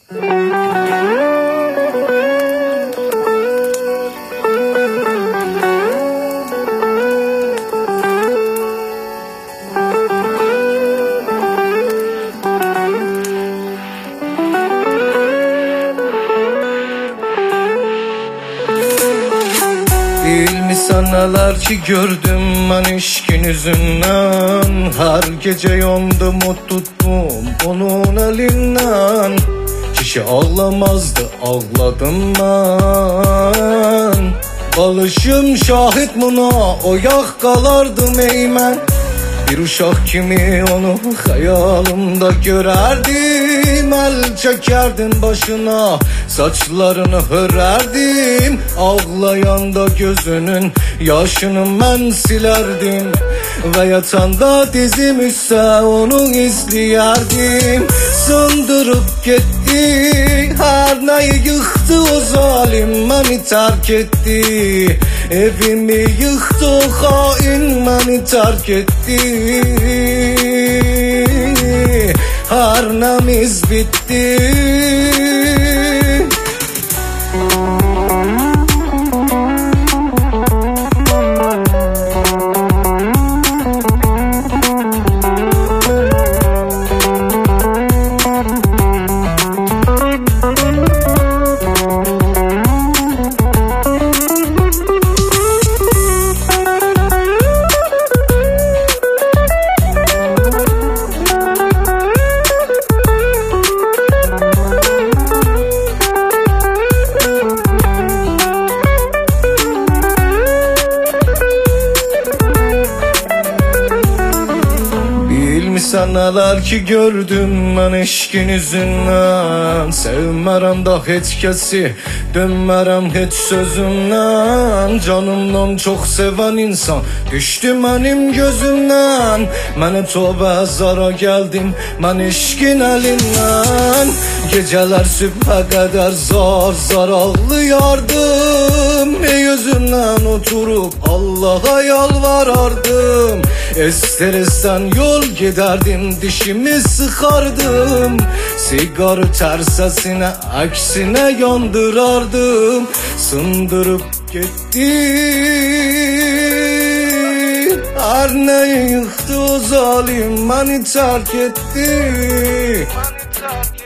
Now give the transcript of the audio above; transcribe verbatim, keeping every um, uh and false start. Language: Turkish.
Sanalar ki gördüm ben işkin yüzünden. Her gece yandım o tuttum onun elinden. Kişi ağlamazdı ağladım ben. Balışım şahit buna o yakkalardım eymen. Bir uşak kimi onu hayalimde görerdim. El çekerdim başına, saçlarını hörerdim. Ağlayanda gözünün yaşını ben silerdim. Ve yatanda dizim üstse onu izleyerdim. Sındırıp gitti, her neyi yıktı o zalim beni terk etti. Evimi yıktı o hain beni terk etti. Her nemiz bitti. Sanalar ki gördüm ben eşkin yüzünden. Sevmerem da hiç kesi, dönmerem hiç sözümden. Canımdan çok seven insan düştü benim gözümden. Mene tövbe zara geldim ben eşkin elinden. Geceler sübhe kadar zar zar ağlıyardım. Yüzünden oturup Allah'a yalvarardım. İstersen yol giderdim, dişimi sıkardım. Sigarı tersesine aksine yandırardım. Sındırıp gitti, her neyi yıktı o zalim beni terk etti.